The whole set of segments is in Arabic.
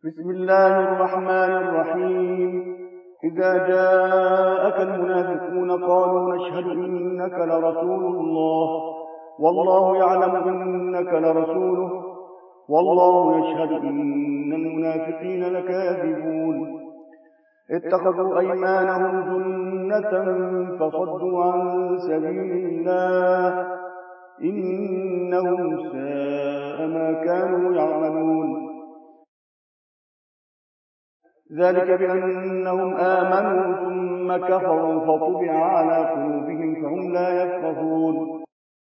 بسم الله الرحمن الرحيم. إذا جاءك المنافقون قالوا نشهد إنك لرسول الله والله يعلم إنك لرسوله والله يشهد إن المنافقين لكاذبون. اتخذوا أيمانهم جنة فصدوا عن سبيل الله إنهم ساء ما كانوا يعملون. ذلك بأنهم آمنوا ثم كفروا فطبع على قلوبهم فهم لا يفقهون.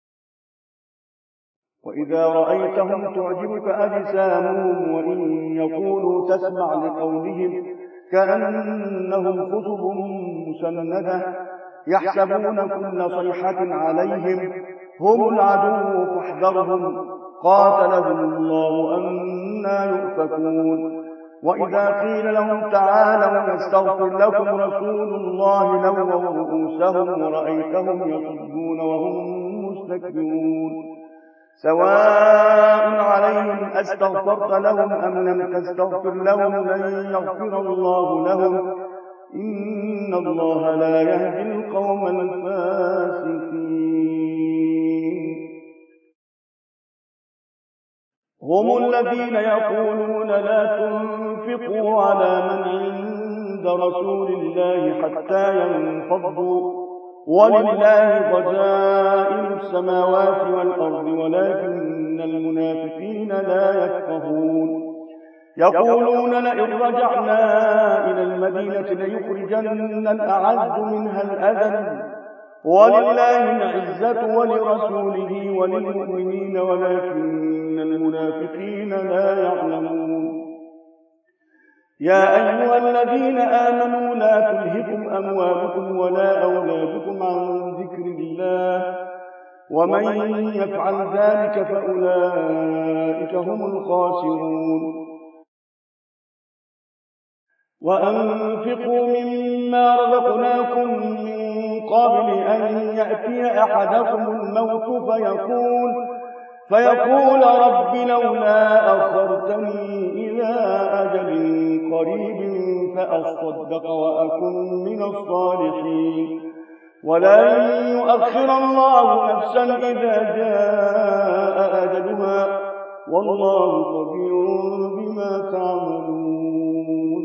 وإذا رأيتهم تعجبك أجسامهم وإن يقولوا تسمع لقولهم كأنهم خشب مسندة يحسبون كل صيحة عليهم هم العدو فاحذرهم قاتلهم الله أنى يؤفكون. وإذا قيل لهم تعالوا يستغفر لكم رسول الله لووا رؤوسهم ورأيتهم يصدون وهم مستكبرون. سواء عليهم أستغفرت لهم أم لم تستغفر لهم لن يغفر الله لهم إن الله لا يهدي القوم الفاسقين. هم الذين يقولون لا تنفقوا على من عند رسول الله حتى ينفضوا ولله خزائن السماوات والأرض ولكن المنافقين لا يفقهون. يقولون لئن رجعنا إلى المدينة ليخرجن الأعز منها الأذل ولله العزة ولرسوله وللمؤمنين ولكن المنافقين لا يعلمون. يا أيها الذين آمنوا لا تلهكم أموالكم ولا أولادكم عن ذكر الله ومن يفعل ذلك فأولئك هم الخاسرون. وأنفقوا مما رزقناكم من قبل أن يأتي أحدكم الموت فيقول رب لولا أخرتني إلى أجل قريب فأصدق وأكن من الصالحين ولن يؤخر الله نفسا إذا جاء أجلها والله خبير بما تعملون.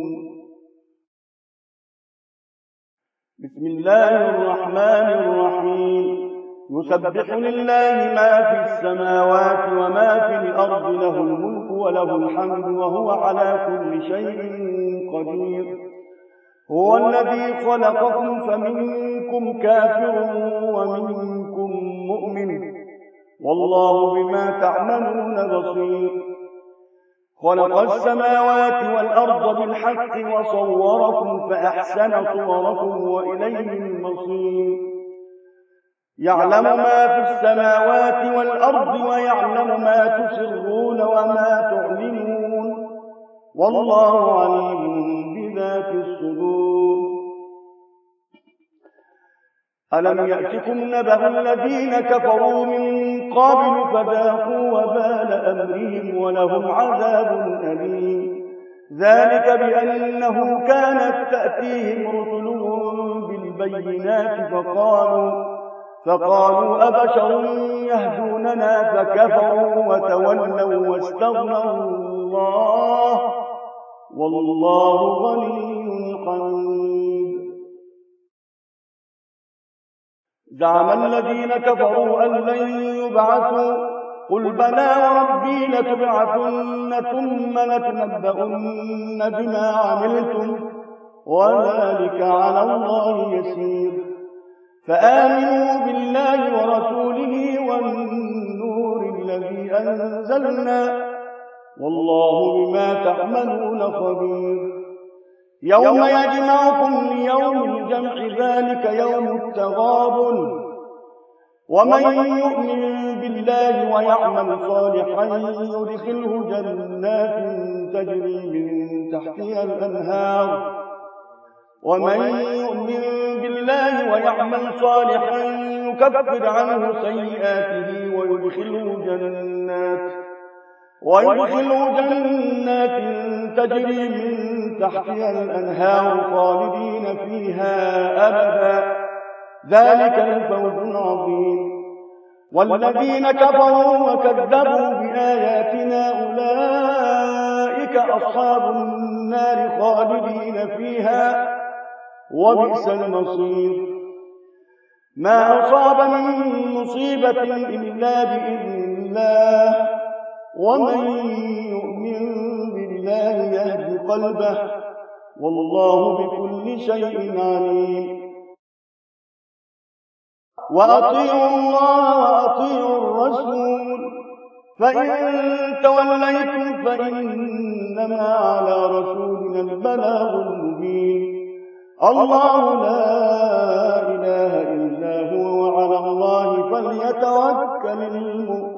بسم الله الرحمن الرحيم. يسبح لله ما في السماوات وما في الأرض له الملك وله الحمد وهو على كل شيء قدير. هو الذي خلقكم فمنكم كافر ومنكم مؤمن والله بما تعملون بصير. خلق السماوات والأرض بالحق وصوركم فأحسن صوركم وإليه المصير. يعلم ما في السماوات والأرض ويعلم ما تسرون وما تعلنون والله عليم بذات الصدور. ألم يأتكم نبأ الذين كفروا من قبل فذاقوا وبال أمرهم ولهم عذاب أليم. ذلك بأنه كانت تأتيهم رسلهم بالبينات فقالوا أبشر يهدوننا فكفروا وتولوا واستغنى الله والله غني حميد. زعم الذين كفروا أن لن يبعثوا قل بلى وربي لتبعثن ثم لتنبؤن بما عملتم وذلك على الله يسير. فآمنوا بالله ورسوله والنور الذي أنزلنا والله بما تعملون خبير. يوم يجمعكم ليوم الجمع ذلك يوم التغابن ومن يؤمن بالله ويعمل صالحا يدخله جنات تجري من تحتها الأنهار ومن يؤمن بالله ويعمل صالحا يكفر عنه سيئاته ويدخله جنات تجري من تحتها الأنهار خالدين فيها أبدا، ذلك الفوز العظيم. والذين كفروا وكذبوا بآياتنا أولئك أصحاب النار خالدين فيها وبئس المصير. ما أصاب من مصيبة إلا بإذن الله، ومن يؤمن بالله يهد قلبه، والله بكل شيء عليم. وأطيعوا الله وأطيعوا الرسول، فإن توليتم فإنما على رسولنا البلاغ المبين. الله لا إله إلا هو، وعلى الله فليتوكل المؤمنون.